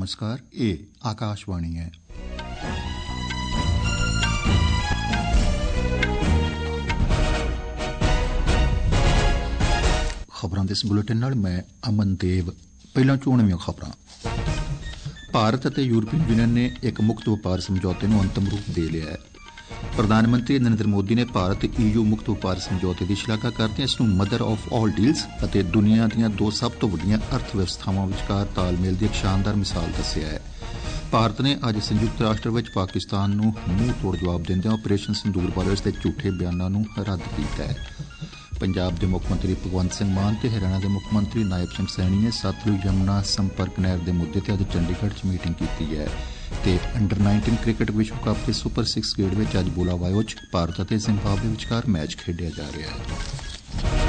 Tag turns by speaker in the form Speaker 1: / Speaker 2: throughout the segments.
Speaker 1: नमस्कार, ये आकाशवाणी है। खबरां दे इस बुलेटिन नाल मैं अमन देव। पहलां चोणवीआं खबरां। भारत ਅਤੇ यूरोपीय यूनियन ने एक मुक्त व्यापार समझौते ਨੂੰ अंतिम रूप दे लिया है। प्रधानमंत्री नरेंद्र मोदी ने भारत EU मुक्त व्यापार समझौते की शलाघा करदे इस नूं मदर ऑफ ऑल डील्स ਅਤੇ दुनिया ਦੀਆਂ ਦੋ ਸਭ ਤੋਂ ਵੱਡੀਆਂ ਅਰਥ ਵਿਵਸਥਾਵਾਂ ਵਿਚਕਾਰ ਤਾਲਮੇਲ ਦੀ ਇੱਕ ਸ਼ਾਨਦਾਰ ਮਿਸਾਲ ਦੱਸਿਆ ਹੈ। ਭਾਰਤ ਨੇ ਅੱਜ ਸੰਯੁਕਤ ਰਾਸ਼ਟਰ ਵਿੱਚ ਪਾਕਿਸਤਾਨ ਨੂੰ ਮੂੰਹ ਤੋੜ ਜਵਾਬ ਦਿੰਦਿਆਂ ਆਪਰੇਸ਼ਨ ਸਿੰਦੂਰ ਬਾਰੇ ਉਸ ਦੇ ਝੂਠੇ ਬਿਆਨਾਂ ਨੂੰ ਰੱਦ ਕੀਤਾ ਹੈ। ਪੰਜਾਬ ਦੇ ਮੁੱਖ ਮੰਤਰੀ ਭਗਵੰਤ ਸਿੰਘ ਮਾਨ ਤੇ ਹਰਿਆਣਾ ਦੇ ਮੁੱਖ ਮੰਤਰੀ ਨਾਇਬ ਸਿੰਘ ਸੈਣੀ ਨੇ ਸਤਲੁਜ ਯਮੁਨਾ ਸੰਪਰਕ ਨਹਿਰ ਦੇ ਮੁੱਦੇ ਤੇ ਅੱਜ ਚੰਡੀਗੜ੍ਹ 'ਚ ਮੀਟਿੰਗ ਕੀਤੀ ਹੈ ਤੇ ਅੰਡਰ 19 ਕ੍ਰਿਕਟ ਵਿਸ਼ਵ ਕੱਪ ਦੇ ਸੁਪਰ 6 ਖੇਡ ਵਿੱਚ ਅੱਜ ਬੁਲਾਵਾਇਓ 'ਚ ਭਾਰਤ ਅਤੇ ਜ਼ਿੰਬਾਬਵੇ ਵਿਚਕਾਰ ਮੈਚ ਖੇਡਿਆ ਜਾ ਰਿਹਾ ਹੈ।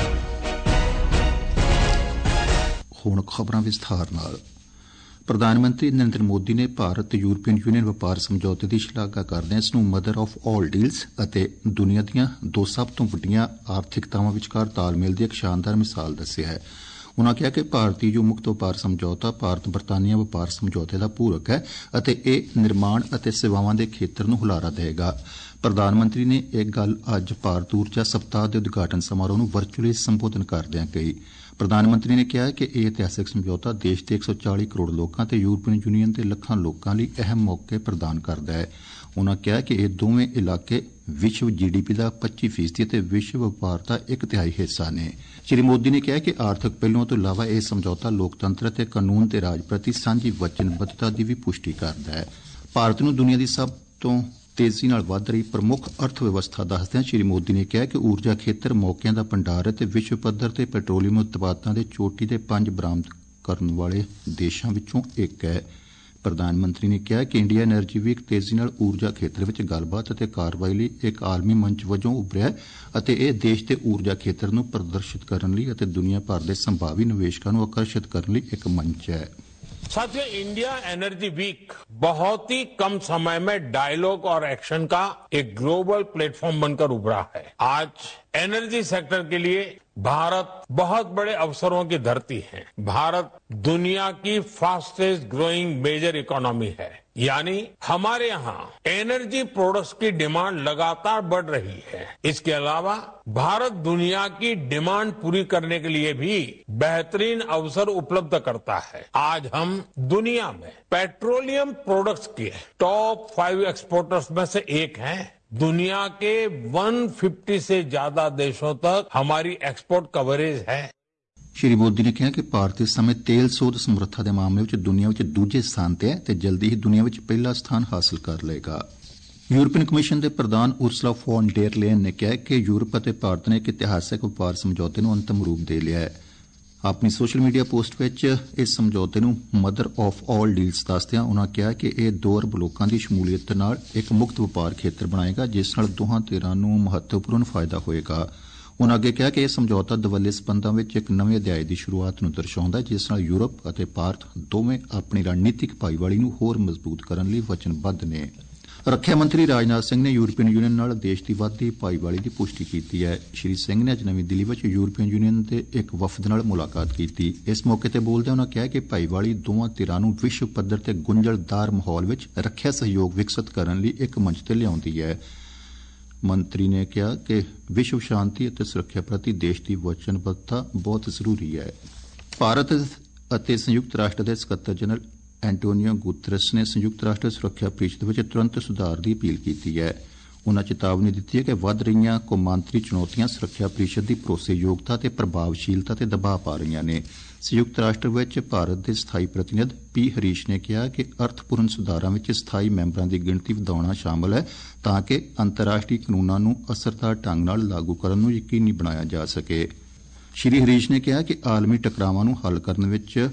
Speaker 1: ਹੁਣ ਖਬਰਾਂ ਵਿਸਥਾਰ ਨਾਲ। ਪ੍ਰਧਾਨ ਮੰਤਰੀ ਨਰਿੰਦਰ ਮੋਦੀ ਨੇ ਭਾਰਤ ਤੇ ਯੂਰਪੀਅਨ ਯੂਨੀਅਨ ਵਪਾਰ ਸਮਝੌਤੇ ਦੀ ਸ਼ਲਾਘਾ ਕਰਦਿਆਂ ਇਸ ਨੂੰ ਮਦਰ ਆਫ ਆਲ ਡੀਲਸ ਅਤੇ ਦੁਨੀਆ ਦੀਆਂ ਦੋ ਸਭ ਤੋਂ ਵੱਡੀਆਂ ਆਰਥਿਕਤਾਵਾਂ ਵਿਚਕਾਰ ਤਾਲਮੇਲ ਦੀ ਇੱਕ ਸ਼ਾਨਦਾਰ ਮਿਸਾਲ ਦੱਸਿਆ ਹੈ। ਉਨ੍ਹਾਂ ਕਿਹਾ ਕਿ ਭਾਰਤੀ EU ਮੁਕਤ ਵਪਾਰ ਸਮਝੌਤਾ ਭਾਰਤ ਬਰਤਾਨੀਆ ਵਪਾਰ ਸਮਝੌਤੇ ਦਾ ਪੂਰਕ ਹੈ ਅਤੇ ਇਹ ਨਿਰਮਾਣ ਅਤੇ ਸੇਵਾਵਾਂ ਦੇ ਖੇਤਰ ਨੂੰ ਹੁਲਾਰਾ ਦੇਵੇਗਾ। ਪ੍ਰਧਾਨ ਮੰਤਰੀ ਨੇ ਇਹ ਗੱਲ ਅੱਜ ਭਾਰਤ ਊਰਜਾ ਸਪਤਾਹ ਦੇ ਉਦਘਾਟਨ ਸਮਾਰੋਹ ਨੂੰ ਵਰਚੁਅਲੀ ਸੰਬੋਧਨ ਕਰਦਿਆਂ ਕਹੀ। ਪ੍ਰਧਾਨ ਮੰਤਰੀ ਨੇ ਕਿਹਾ ਕਿ ਇਹ ਇਤਿਹਾਸਕ ਸਮਝੌਤਾ ਦੇਸ਼ ਦੇ 140 ਕਰੋੜ ਲੋਕਾਂ ਤੇ ਯੂਰਪੀਅਨ ਯੂਨੀਅਨ ਦੇ ਲੱਖਾਂ ਲੋਕਾਂ ਲਈ ਅਹਿਮ ਮੌਕੇ ਪ੍ਰਦਾਨ ਕਰਦਾ ਹੈ। ਉਨ੍ਹਾਂ ਕਿਹਾ ਕਿ ਇਹ ਦੋਵੇਂ ਇਲਾਕੇ ਵਿਸ਼ਵ GDP ਦਾ 25% ਅਤੇ ਵਿਸ਼ਵ ਵਪਾਰ ਦਾ 1/3 ਹਿੱਸਾ ਨੇ। ਸ੍ਰੀ ਮੋਦੀ ਨੇ ਕਿਹਾ ਕਿ ਆਰਥਿਕ ਪਹਿਲੂਆਂ ਤੋਂ ਇਲਾਵਾ ਇਹ ਸਮਝੌਤਾ ਲੋਕਤੰਤਰ ਅਤੇ ਕਾਨੂੰਨ ਤੇ ਰਾਜ ਪ੍ਰਤੀ ਸਾਂਝੀ ਵਚਨਬੱਧਤਾ ਦੀ ਵੀ ਪੁਸ਼ਟੀ ਕਰਦਾ ਹੈ। ਭਾਰਤ ਨੂੰ ਦੁਨੀਆ ਦੀ ਸਭ ਤੋਂ ਤੇਜ਼ੀ ਨਾਲ ਵੱਧ ਰਹੀ ਪ੍ਰਮੁੱਖ ਅਰਥ ਵਿਵਸਥਾ ਦੱਸਦਿਆਂ ਸ੍ਰੀ ਮੋਦੀ ਨੇ ਕਿਹਾ ਕਿ ਊਰਜਾ ਖੇਤਰ ਮੌਕਿਆਂ ਦਾ ਭੰਡਾਰ ਅਤੇ ਵਿਸ਼ਵ ਪੱਧਰ ਤੇ ਪੈਟਰੋਲੀਅਮ ਉਤਪਾਦਾਂ ਦੇ ਚੋਟੀ ਦੇ 5 ਬਰਾਮਦ ਕਰਨ ਵਾਲੇ ਦੇਸ਼ਾਂ ਵਿੱਚੋਂ ਇੱਕ ਹੈ। ਪ੍ਰਧਾਨ ਮੰਤਰੀ ਨੇ ਕਿਹਾ ਕਿ ਇੰਡੀਆ ਐਨਰਜੀ ਵੀਕ ਤੇਜ਼ੀ ਨਾਲ ਊਰਜਾ ਖੇਤਰ ਵਿੱਚ ਗੱਲਬਾਤ ਅਤੇ ਕਾਰਵਾਈ ਲਈ ਇੱਕ ਆਲਮੀ ਮੰਚ ਵਜੋਂ ਉਭਰਿਆ ਅਤੇ ਇਹ ਦੇਸ਼ ਦੇ ਊਰਜਾ ਖੇਤਰ ਨੂੰ ਪ੍ਰਦਰਸ਼ਿਤ ਕਰਨ ਲਈ ਅਤੇ ਦੁਨੀਆ ਭਰ ਦੇ ਸੰਭਾਵੀ ਨਿਵੇਸ਼ਕਾਂ ਨੂੰ ਆਕਰਸ਼ਿਤ ਕਰਨ ਲਈ ਇੱਕ ਮੰਚ ਹੈ।
Speaker 2: साथियों, इंडिया एनर्जी वीक बहुत ही कम समय में डायलॉग और एक्शन का एक ग्लोबल प्लेटफॉर्म बनकर उभरा है। आज एनर्जी सेक्टर के लिए भारत बहुत बड़े अवसरों की धरती है। भारत दुनिया की फास्टेस्ट ग्रोइंग मेजर इकोनॉमी है, यानी हमारे यहाँ एनर्जी प्रोडक्ट्स की डिमांड लगातार बढ़ रही है। इसके अलावा भारत दुनिया की डिमांड पूरी करने के लिए भी बेहतरीन अवसर उपलब्ध करता है। आज हम दुनिया में पेट्रोलियम प्रोडक्ट्स के टॉप 5 एक्सपोर्टर्स में से एक हैं। दुनिया के 150 से ज्यादा देशों तक हमारी एक्सपोर्ट कवरेज है।
Speaker 1: ਸ਼੍ਰੀ ਮੋਦੀ ਨੇ ਕਿਹਾ ਕਿ ਭਾਰਤ ਇਸ ਸਮੇਂ ਤੇਲ ਸੋਧ ਸਮਰੱਥਾ ਦੇ ਮਾਮਲੇ ਵਿੱਚ ਦੁਨੀਆ ਵਿੱਚ ਦੂਜੇ ਸਥਾਨ ਤੇ ਹੈ ਤੇ ਜਲਦੀ ਹੀ ਦੁਨੀਆ ਵਿੱਚ ਪਹਿਲਾ ਸਥਾਨ ਹਾਸਲ ਕਰ ਲਏਗਾ। ਯੂਰਪੀਅਨ ਕਮਿਸ਼ਨ ਦੇ ਪ੍ਰਧਾਨ ਉਰਸੁਲਾ ਫੌਨ ਡੇਰ ਲੇਨ ਨੇ ਕਿਹਾ ਕਿ ਯੂਰਪ ਅਤੇ ਭਾਰਤ ਨੇ ਇੱਕ ਇਤਿਹਾਸਕ ਵਪਾਰ ਸਮਝੌਤੇ ਨੂੰ ਅੰਤਮ ਰੂਪ ਦੇ ਲਿਆ ਹੈ। ਆਪਣੀ ਸੋਸ਼ਲ ਮੀਡੀਆ ਪੋਸਟ ਵਿੱਚ ਇਸ ਸਮਝੌਤੇ ਨੂੰ ਮਦਰ ਆਫ ਆਲ ਡੀਲਸ ਦੱਸਦਿਆਂ ਉਨ੍ਹਾਂ ਕਿਹਾ ਕਿ ਇਹ 2 ਅਰਬ ਲੋਕਾਂ ਦੀ ਸ਼ਮੂਲੀਅਤ ਨਾਲ ਇੱਕ ਮੁਕਤ ਵਪਾਰ ਖੇਤਰ ਬਣਾਏਗਾ ਜਿਸ ਨਾਲ ਦੋਹਾਂ ਧਿਰਾਂ ਨੂੰ ਮਹੱਤਵਪੂਰਨ ਫਾਇਦਾ ਹੋਏਗਾ। ਉਨ੍ਹਾਂ ਅੱਗੇ ਕਿਹਾ ਕਿ ਇਹ ਸਮਝੌਤਾ ਦਵੱਲੇ ਸਬੰਧਾਂ ਵਿੱਚ ਇੱਕ ਨਵੇਂ ਅਧਿਆਇ ਦੀ ਸ਼ੁਰੂਆਤ ਨੂੰ ਦਰਸਾਉਂਦਾ ਹੈ ਜਿਸ ਨਾਲ ਯੂਰਪ ਅਤੇ ਭਾਰਤ ਦੋਵੇਂ ਆਪਣੀ ਰਣਨੀਤਿਕ ਭਾਈਵਾਲੀ ਨੂੰ ਹੋਰ ਮਜ਼ਬੂਤ ਕਰਨ ਲਈ ਵਚਨਬੱਧ ਨੇ। ਰੱਖਿਆ ਮੰਤਰੀ ਰਾਜਨਾਥ ਸਿੰਘ ਨੇ ਯੂਰਪੀਅਨ ਯੂਨੀਅਨ ਨਾਲ ਦੇਸ਼ ਦੀ ਵੱਧਦੀ ਭਾਈਵਾਲੀ ਦੀ ਪੁਸ਼ਟੀ ਕੀਤੀ ਹੈ। ਸ੍ਰੀ ਸਿੰਘ ਨੇ ਅੱਜ ਨਵੀਂ ਦਿੱਲੀ ਵਿੱਚ ਯੂਰਪੀਅਨ ਯੂਨੀਅਨ ਦੇ ਇੱਕ ਵਫਦ ਨਾਲ ਮੁਲਾਕਾਤ ਕੀਤੀ। ਇਸ ਮੌਕੇ ਤੇ ਬੋਲਦਿਆਂ ਉਨ੍ਹਾਂ ਕਿਹਾ ਕਿ ਭਾਈਵਾਲੀ ਦੋਵਾਂ ਧਿਰਾਂ ਨੂੰ ਵਿਸ਼ਵ ਪੱਧਰ ਤੇ ਗੁੰਝਲਦਾਰ ਮਾਹੌਲ ਵਿੱਚ ਰੱਖਿਆ ਸਹਿਯੋਗ ਵਿਕਸਿਤ ਕਰਨ ਲਈ ਇੱਕ ਮੰਚ ਤੇ ਲਿਆਉਂਦੀ ਹੈ। ਮੰਤਰੀ ਨੇ ਕਿਹਾ ਕਿ ਵਿਸ਼ਵ ਸ਼ਾਂਤੀ ਅਤੇ ਸੁਰੱਖਿਆ ਪ੍ਰਤੀ ਦੇਸ਼ ਦੀ ਵਚਨਬੱਧਤਾ ਬਹੁਤ ਜ਼ਰੂਰੀ ਹੈ। ਭਾਰਤ ਅਤੇ ਸੰਯੁਕਤ ਰਾਸ਼ਟਰ ਦੇ ਸਕੱਤਰ ਜਨਰਲ ਐਂਟੋਨੀਓ ਗੁਤਰਸ ਨੇ ਸੰਯੁਕਤ ਰਾਸ਼ਟਰ ਸੁਰੱਖਿਆ ਪ੍ਰੀਸ਼ਦ ਵਿੱਚ ਤੁਰੰਤ ਸੁਧਾਰ ਦੀ ਅਪੀਲ ਕੀਤੀ ਹੈ। ਉਨ੍ਹਾਂ ਚੇਤਾਵਨੀ ਦਿੱਤੀ ਹੈ ਕਿ ਵੱਧ ਰਹੀਆਂ ਕੌਮਾਂਤਰੀ ਚੁਣੌਤੀਆਂ ਸੁਰੱਖਿਆ ਪ੍ਰੀਸ਼ਦ ਦੀ ਭਰੋਸੇਯੋਗਤਾ ਤੇ ਪ੍ਰਭਾਵਸ਼ੀਲਤਾ ਤੇ ਦਬਾਅ ਪਾ ਰਹੀਆਂ ਨੇ। ਸੰਯੁਕਤ ਰਾਸ਼ਟਰ ਵਿੱਚ ਭਾਰਤ ਦੇ ਸਥਾਈ ਪ੍ਰਤੀਨਿਧ ਪੀ ਹਰੀਸ਼ ਨੇ ਕਿਹਾ ਕਿ ਅਰਥਪੂਰਨ ਸੁਧਾਰਾਂ ਵਿੱਚ ਸਥਾਈ ਮੈਂਬਰਾਂ ਦੀ ਗਿਣਤੀ ਵਧਾਉਣਾ ਸ਼ਾਮਲ ਹੈ ਤਾਂ ਕਿ ਅੰਤਰਰਾਸ਼ਟਰੀ ਕਾਨੂੰਨਾਂ ਨੂੰ ਅਸਰਦਾਰ ਢੰਗ ਨਾਲ ਲਾਗੂ ਕਰਨ ਨੂੰ ਯਕੀਨੀ ਬਣਾਇਆ ਜਾ ਸਕੇ। ਸ੍ਰੀ ਹਰੀਸ਼ ਨੇ ਕਿਹਾ ਕਿ ਆਲਮੀ ਟਕਰਾਵਾਂ ਨੂੰ ਹੱਲ ਕਰਨ ਵਿੱਚ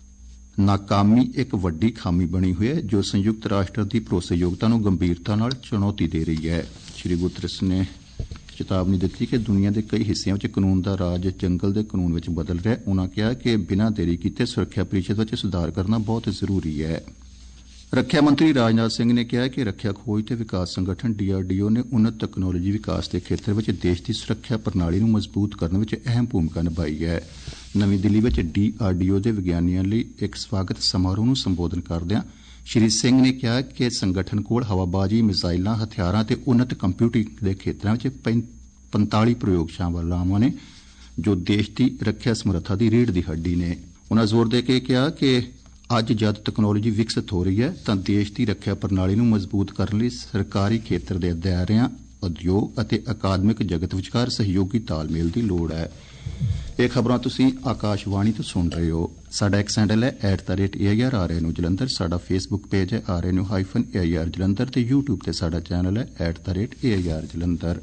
Speaker 1: ਨਾਕਾਮੀ ਇੱਕ ਵੱਡੀ ਖਾਮੀ ਬਣੀ ਹੋਈ ਹੈ ਜੋ ਸੰਯੁਕਤ ਰਾਸ਼ਟਰ ਦੀ ਭਰੋਸੇਯੋਗਤਾ ਨੂੰ ਗੰਭੀਰਤਾ ਨਾਲ ਚੁਣੌਤੀ ਦੇ ਰਹੀ ਹੈ। ਸ੍ਰੀ ਗੁਤਰਸ ਨੇ ਚੇਤਾਵਨੀ ਦਿੱਤੀ ਕਿ ਦੁਨੀਆ ਦੇ ਕਈ ਹਿੱਸਿਆਂ ਵਿੱਚ ਕਾਨੂੰਨ ਦਾ ਰਾਜ ਜੰਗਲ ਦੇ ਕਾਨੂੰਨ ਵਿੱਚ ਬਦਲ ਰਿਹਾ ਹੈ। ਉਨ੍ਹਾਂ ਕਿਹਾ ਕਿ ਬਿਨਾਂ ਦੇਰੀ ਕੀਤੇ ਸੁਰੱਖਿਆ ਪ੍ਰੀਸ਼ਦ ਵਿੱਚ ਸੁਧਾਰ ਕਰਨਾ ਬਹੁਤ ਜ਼ਰੂਰੀ ਹੈ। ਰੱਖਿਆ ਮੰਤਰੀ ਰਾਜਨਾਥ ਸਿੰਘ ਨੇ ਕਿਹਾ ਕਿ ਰੱਖਿਆ ਖੋਜ ਤੇ ਵਿਕਾਸ ਸੰਗਠਨ DRDO ਨੇ ਉન્નਤ ਤਕਨਾਲੋਜੀ ਵਿਕਾਸ ਦੇ ਖੇਤਰ ਵਿੱਚ ਦੇਸ਼ ਦੀ ਸੁਰੱਖਿਆ ਪ੍ਰਣਾਲੀ ਨੂੰ ਮਜ਼ਬੂਤ ਕਰਨ ਵਿੱਚ ਅਹਿਮ ਭੂਮਿਕਾ ਨਿਭਾਈ ਹੈ। ਨਵੀਂ ਦਿੱਲੀ ਵਿੱਚ DRDO ਦੇ ਵਿਗਿਆਨੀਆਂ ਲਈ ਇੱਕ ਸਵਾਗਤ ਸਮਾਰੋਹ ਨੂੰ ਸੰਬੋਧਨ ਕਰਦਿਆਂ ਸ਼੍ਰੀ ਸਿੰਘ ਨੇ ਕਿਹਾ ਕਿ ਸੰਗਠਨ ਕੋਲ ਹਵਾਬਾਜ਼ੀ, ਮਿਜ਼ਾਈਲਾਂ, ਹਥਿਆਰਾਂ ਤੇ ਉન્નਤ ਕੰਪਿਊਟਿੰਗ ਦੇ ਖੇਤਰਾਂ ਵਿੱਚ 45 ਪ੍ਰਯੋਗਸ਼ਾਲਾਵਾਂ ਨੇ ਜੋ ਦੇਸ਼ ਦੀ ਰੱਖਿਆ ਸਮਰੱਥਾ ਦੀ ਰੀੜ੍ਹ ਦੀ ਹੱਡੀ ਨੇ। ਉਨ੍ਹਾਂ ਜ਼ੋਰ ਦੇ ਕੇ ਕਿਹਾ ਕਿ ਅੱਜ ਜਦ ਤਕਨਾਲੋਜੀ ਵਿਕਸਿਤ ਹੋ ਰਹੀ ਹੈ ਤਾਂ ਦੇਸ਼ ਦੀ ਰੱਖਿਆ ਪ੍ਰਣਾਲੀ ਨੂੰ ਮਜ਼ਬੂਤ ਕਰਨ ਲਈ ਸਰਕਾਰੀ ਖੇਤਰ ਦੇ ਅਦਾਰਿਆਂ, ਉਦਯੋਗ ਅਤੇ ਅਕਾਦਮਿਕ ਜਗਤ ਵਿਚਕਾਰ ਸਹਿਯੋਗੀ ਤਾਲਮੇਲ ਦੀ ਲੋੜ ਹੈ। ਇਹ ਖਬਰਾਂ ਤੁਸੀਂ ਆਕਾਸ਼ਵਾਣੀ ਤੋਂ ਸੁਣ ਰਹੇ ਹੋ। ਸਾਡਾ ਐਕਸ ਹੈਂਡਲ ਹੈ @AIRRNU ਜਲੰਧਰ। ਸਾਡਾ ਫੇਸਬੁੱਕ ਪੇਜ ਹੈ RNU-AIR ਜਲੰਧਰ ਤੇ YouTube ਤੇ ਸਾਡਾ ਚੈਨਲ ਹੈ @AIR ਜਲੰਧਰ।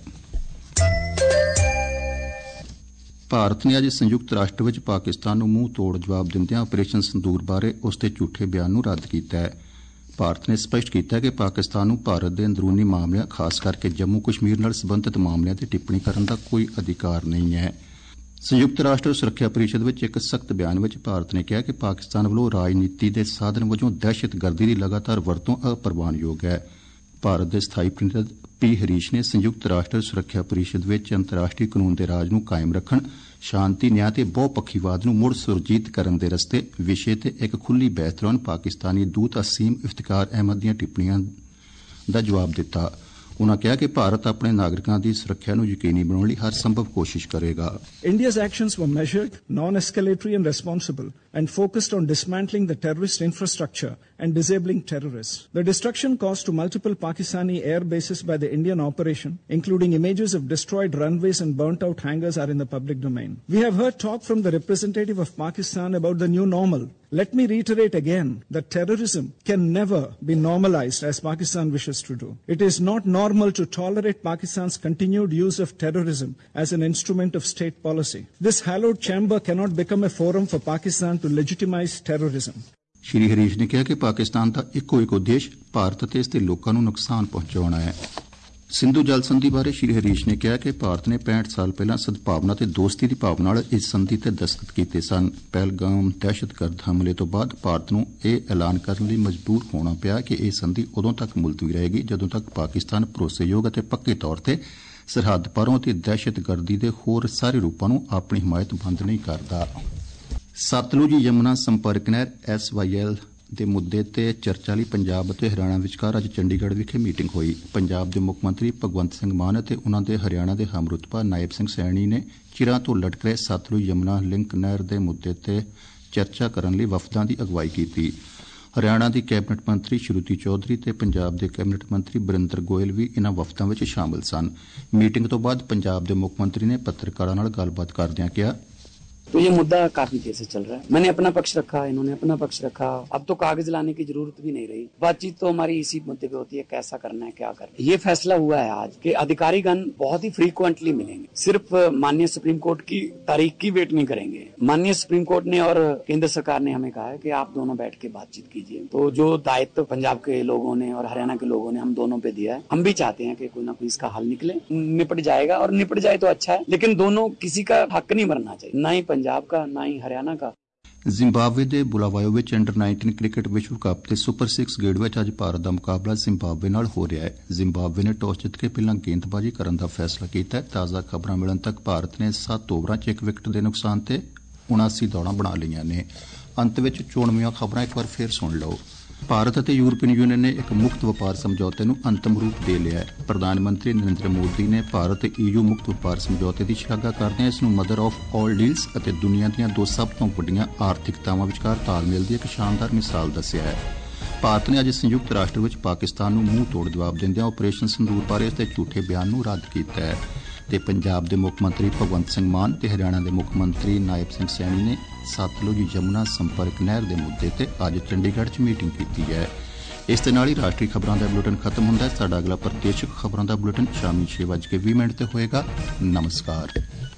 Speaker 1: ਭਾਰਤ ਨੇ ਅੱਜ ਸੰਯੁਕਤ ਰਾਸ਼ਟਰ ਵਿੱਚ ਪਾਕਿਸਤਾਨ ਨੂੰ ਮੂੰਹ ਤੋੜ ਜਵਾਬ ਦਿੰਦਿਆਂ ਆਪਰੇਸ਼ਨ ਸੰਦੂਰ ਬਾਰੇ ਉਸ ਦੇ ਝੂਠੇ ਬਿਆਨ ਨੂੰ ਰੱਦ ਕੀਤਾ ਹੈ। ਭਾਰਤ ਨੇ ਸਪਸ਼ਟ ਕੀਤਾ ਕਿ ਪਾਕਿਸਤਾਨ ਨੂੰ ਭਾਰਤ ਦੇ ਅੰਦਰੂਨੀ ਮਾਮਲਿਆਂ, ਖਾਸ ਕਰਕੇ ਜੰਮੂ ਕਸ਼ਮੀਰ ਨਾਲ ਸੰਬੰਧਿਤ ਮਾਮਲਿਆਂ ਤੇ ਟਿੱਪਣੀ ਕਰਨ ਦਾ ਕੋਈ ਅਧਿਕਾਰ ਨਹੀਂ ਹੈ। ਸੰਯੁਕਤ ਰਾਸ਼ਟਰ ਸੁਰੱਖਿਆ ਪਰਿਸ਼ਦ ਵਿੱਚ ਇੱਕ ਸਖਤ ਬਿਆਨ ਵਿੱਚ ਭਾਰਤ ਨੇ ਕਿਹਾ ਕਿ ਪਾਕਿਸਤਾਨ ਵੱਲੋਂ ਰਾਜਨੀਤੀ ਦੇ ਸਾਧਨ ਵਜੋਂ ਦਹਿਸ਼ਤਗਰਦੀ ਦੀ ਲਗਾਤਾਰ ਵਰਤੋਂ ਅਪਰਵਾਨਯੋਗ ਹੈ। ਭਾਰਤ ਦੇ ਸਥਾਈ ਪ੍ਰਤੀਨਿਧ P. ਹਰੀਸ਼ ਨੇ ਸੰਯੁਕਤ ਰਾਸ਼ਟਰ ਸੁਰੱਖਿਆ ਪਰਿਸ਼ਦ ਵਿੱਚ ਅੰਤਰਰਾਸ਼ਟਰੀ ਕਾਨੂੰਨ ਦੇ ਰਾਜ ਨੂੰ ਕਾਇਮ ਰੱਖਣ, ਸ਼ਾਂਤੀ, ਨਿਆਂ ਤੇ ਬਹੁਪੱਖੀਵਾਦ ਨੂੰ ਮੁੜ ਸੁਰਜੀਤ ਕਰਨ ਦੇ ਰਸਤੇ ਵਿਸ਼ੇ ਤੇ ਇੱਕ ਖੁੱਲ੍ਹੀ ਬਹਿਸ ਦੌਰਾਨ ਪਾਕਿਸਤਾਨੀ ਦੂਤ ਅਸੀਮ ਇਫਤਿਖਾਰ ਅਹਿਮਦ ਦੀਆਂ ਟਿੱਪਣੀਆਂ ਦਾ ਜਵਾਬ ਦਿੱਤਾ। ਉਨ੍ਹਾਂ ਕਿਹਾ ਕਿ ਭਾਰਤ ਆਪਣੇ ਨਾਗਰਿਕਾਂ ਦੀ ਸੁਰੱਖਿਆ ਨੂੰ ਯਕੀਨੀ ਬਣਾਉਣ ਲਈ ਹਰ ਸੰਭਵ ਕੋਸ਼ਿਸ਼ ਕਰੇਗਾ।
Speaker 3: India's actions were measured, non-escalatory and responsible and focused on dismantling the terrorist infrastructure and disabling terrorists. The destruction caused to multiple Pakistani air bases by the Indian operation, including images of destroyed runways and burnt-out hangars, are in the public domain. We have heard talk from the representative of Pakistan about the new normal. Let me reiterate again that terrorism can never be normalized as Pakistan wishes to do. It is not normal to tolerate Pakistan's continued use of terrorism as an instrument of state policy. This hallowed chamber cannot become a forum for Pakistan to legitimize terrorism.
Speaker 1: ਸ਼੍ਰੀ ਹਰੀਸ਼ ਨੇ ਕਿਹਾ ਕਿ ਪਾਕਿਸਤਾਨ ਦਾ ਇੱਕੋ ਇੱਕ ਉਦੇਸ਼ ਭਾਰਤ ਅਤੇ ਇਸ ਦੇ ਲੋਕਾਂ ਨੂੰ ਨੁਕਸਾਨ ਪਹੁੰਚਾਉਣਾ ਹੈ। ਸਿੰਧੂ ਜਲ ਸੰਧੀ ਬਾਰੇ ਸ਼੍ਰੀ ਹਰੀਸ਼ ਨੇ ਕਿਹਾ ਕਿ ਭਾਰਤ ਨੇ 65 ਸਾਲ ਪਹਿਲਾਂ ਸਦਭਾਵਨਾ ਤੇ ਦੋਸਤੀ ਦੀ ਭਾਵਨਾ ਨਾਲ ਇਸ ਸੰਧੀ ਤੇ ਦਸਤਖਤ ਕੀਤੇ ਸਨ। ਪਹਿਲਗਾਮ ਦਹਿਸ਼ਤਗਰਦ ਹਮਲੇ ਤੋਂ ਬਾਅਦ ਭਾਰਤ ਨੂੰ ਇਹ ਐਲਾਨ ਕਰਨ ਲਈ ਮਜਬੂਰ ਹੋਣਾ ਪਿਆ ਕਿ ਇਹ ਸੰਧੀ ਉਦੋਂ ਤੱਕ ਮੁਲਤਵੀ ਰਹੇਗੀ ਜਦੋਂ ਤੱਕ ਪਾਕਿਸਤਾਨ ਭਰੋਸੇਯੋਗ ਅਤੇ ਪੱਕੇ ਤੌਰ ਤੇ ਸਰਹੱਦ ਪਾਰੋਂ ਅਤੇ ਦਹਿਸ਼ਤਗਰਦੀ ਦੇ ਹੋਰ ਸਾਰੇ ਰੂਪਾਂ ਨੂੰ ਆਪਣੀ ਹਮਾਇਤ ਬੰਦ ਨਹੀਂ ਕਰਦਾ। ਸਤਲੁਜ ਯਮੁਨਾ ਸੰਪਰਕ ਨਹਿਰ SYL ਦੇ ਮੁੱਦੇ ਤੇ ਚਰਚਾ ਲਈ ਪੰਜਾਬ ਅਤੇ ਹਰਿਆਣਾ ਵਿਚਕਾਰ ਅੱਜ ਚੰਡੀਗੜ੍ਹ ਵਿਖੇ ਮੀਟਿੰਗ ਹੋਈ। ਪੰਜਾਬ ਦੇ ਮੁੱਖ ਮੰਤਰੀ ਭਗਵੰਤ ਸਿੰਘ ਮਾਨ ਅਤੇ ਉਨ੍ਹਾਂ ਦੇ ਹਰਿਆਣਾ ਦੇ ਹਮਰੁਤਬਾ ਨਾਇਬ ਸਿੰਘ ਸੈਣੀ ਨੇ ਚਿਰਾਂ ਤੋਂ ਲਟਕ ਰਹੇ ਸਤਲੁਜ ਯਮੁਨਾ ਲਿੰਕ ਨਹਿਰ ਦੇ ਮੁੱਦੇ ਤੇ ਚਰਚਾ ਕਰਨ ਲਈ ਵਫਦਾਂ ਦੀ ਅਗਵਾਈ ਕੀਤੀ। ਹਰਿਆਣਾ ਦੀ ਕੈਬਨਿਟ ਮੰਤਰੀ ਸ਼ਰੂਤੀ ਚੌਧਰੀ ਤੇ ਪੰਜਾਬ ਦੇ ਕੈਬਨਿਟ ਮੰਤਰੀ ਬਰਿੰਦਰ ਗੋਇਲ ਵੀ ਇਨ੍ਹਾਂ ਵਫਦਾਂ ਵਿੱਚ ਸ਼ਾਮਲ ਸਨ। ਮੀਟਿੰਗ ਤੋਂ ਬਾਅਦ ਪੰਜਾਬ ਦੇ ਮੁੱਖ ਮੰਤਰੀ ਨੇ ਪੱਤਰਕਾਰਾਂ ਨਾਲ ਗੱਲਬਾਤ ਕਰਦਿਆਂ ਕਿਹਾ,
Speaker 4: तो ये मुद्दा काफी देर से चल रहा है। मैंने अपना पक्ष रखा, इन्होंने अपना पक्ष रखा। अब तो कागज लाने की जरूरत भी नहीं रही। बातचीत तो हमारी इसी मुद्दे पे होती है, कैसा करना है, क्या करना है। ये फैसला हुआ है आज कि अधिकारीगण बहुत ही फ्रीक्वेंटली मिलेंगे, सिर्फ माननीय सुप्रीम कोर्ट की तारीख की वेट नहीं करेंगे। माननीय सुप्रीम कोर्ट ने और केंद्र सरकार ने हमें कहा है कि आप दोनों बैठ के बातचीत कीजिए। तो जो दायित्व पंजाब के लोगों ने और हरियाणा के लोगों ने हम दोनों पे दिया है, हम भी चाहते हैं कि कोई ना कोई इसका हल निकले, निपट जाएगा। और निपट जाए तो अच्छा है, लेकिन दोनों किसी का हक नहीं मरना चाहिए, ना ही पंजाब का ना ही हरियाणा का।
Speaker 1: ਜ਼ਿੰਬਾਬਵੇ ਦੇ ਬੁਲਾਵਾਇਓ ਵਿੱਚ ਅੰਡਰ-19 ਕ੍ਰਿਕਟ ਵਿਸ਼ਵ ਕੱਪ ਦੇ ਸੁਪਰ 6 ਗੇੜ ਵਿੱਚ ਅੱਜ ਭਾਰਤ ਦਾ ਮੁਕਾਬਲਾ ਜ਼ਿੰਬਾਬਵੇ ਨਾਲ ਹੋ ਰਿਹਾ ਹੈ। ਜ਼ਿੰਬਾਬਵੇ ਨੇ ਟਾਸ ਜਿੱਤ ਕੇ ਪਹਿਲਾਂ ਗੇਂਦਬਾਜ਼ੀ ਕਰਨ ਦਾ ਫੈਸਲਾ ਕੀਤਾ ਹੈ। ਤਾਜ਼ਾ ਖਬਰਾਂ ਮਿਲਣ ਤੱਕ ਭਾਰਤ ਨੇ 7 ਓਵਰਾਂ 'ਚ 1 ਵਿਕਟ ਦੇ ਨੁਕਸਾਨ ਤੇ 79 ਦੌੜਾਂ ਬਣਾ ਲਈਆਂ ਨੇ। ਅੰਤ ਵਿੱਚ ਚੋਣਵੀਆਂ ਖਬਰਾਂ ਇੱਕ ਵਾਰ ਫੇਰ ਸੁਣ ਲਓ। ਭਾਰਤ ਅਤੇ ਯੂਰਪੀਅਨ ਯੂਨੀਅਨ ਨੇ ਇੱਕ ਮੁਕਤ ਵਪਾਰ ਸਮਝੌਤੇ ਨੂੰ ਅੰਤਮ ਰੂਪ ਦੇ ਲਿਆ ਹੈ। ਪ੍ਰਧਾਨ ਮੰਤਰੀ ਨਰਿੰਦਰ ਮੋਦੀ ਨੇ ਭਾਰਤ ਤੇ EU ਮੁਕਤ ਵਪਾਰ ਸਮਝੌਤੇ ਦੀ ਸ਼ਲਾਘਾ ਕਰਦਿਆਂ ਇਸ ਨੂੰ ਮਦਰ ਆਫ ਆਲ ਡੀਲਸ ਅਤੇ ਦੁਨੀਆ ਦੀਆਂ ਦੋ ਸਭ ਤੋਂ ਵੱਡੀਆਂ ਆਰਥਿਕਤਾਵਾਂ ਵਿਚਕਾਰ ਤਾਲਮੇਲ ਦੀ ਇੱਕ ਸ਼ਾਨਦਾਰ ਮਿਸਾਲ ਦੱਸਿਆ ਹੈ। ਭਾਰਤ ਨੇ ਅੱਜ ਸੰਯੁਕਤ ਰਾਸ਼ਟਰ ਵਿੱਚ ਪਾਕਿਸਤਾਨ ਨੂੰ ਮੂੰਹ ਤੋੜ ਜਵਾਬ ਦਿੰਦਿਆਂ ਆਪਰੇਸ਼ਨ ਸੰਦੂਰ ਬਾਰੇ ਇਸ ਦੇ ਝੂਠੇ ਬਿਆਨ ਨੂੰ ਰੱਦ ਕੀਤਾ ਹੈ ਤੇ ਪੰਜਾਬ ਦੇ ਮੁੱਖ ਮੰਤਰੀ ਭਗਵੰਤ ਸਿੰਘ ਮਾਨ ਤੇ ਹਰਿਆਣਾ ਦੇ ਮੁੱਖ ਮੰਤਰੀ ਨਾਇਬ ਸਿੰਘ ਸੈਣੀ ਨੇ ਸਤਲੁਜ ਯਮੁਨਾ ਸੰਪਰਕ ਨਹਿਰ ਦੇ ਮੁੱਦੇ ਤੇ ਅੱਜ ਚੰਡੀਗੜ੍ਹ 'ਚ ਮੀਟਿੰਗ ਕੀਤੀ ਹੈ। ਇਸ ਦੇ ਨਾਲ ਹੀ ਰਾਸ਼ਟਰੀ ਖਬਰਾਂ ਦਾ ਬੁਲੇਟਿਨ ਖਤਮ ਹੁੰਦਾ ਹੈ। ਸਾਡਾ ਅਗਲਾ ਪ੍ਰਤੀਸ਼ਕ ਖਬਰਾਂ ਦਾ ਬੁਲੇਟਿਨ ਸ਼ਾਮੀ 6:20 ਤੇ ਹੋਏਗਾ। ਨਮਸਕਾਰ।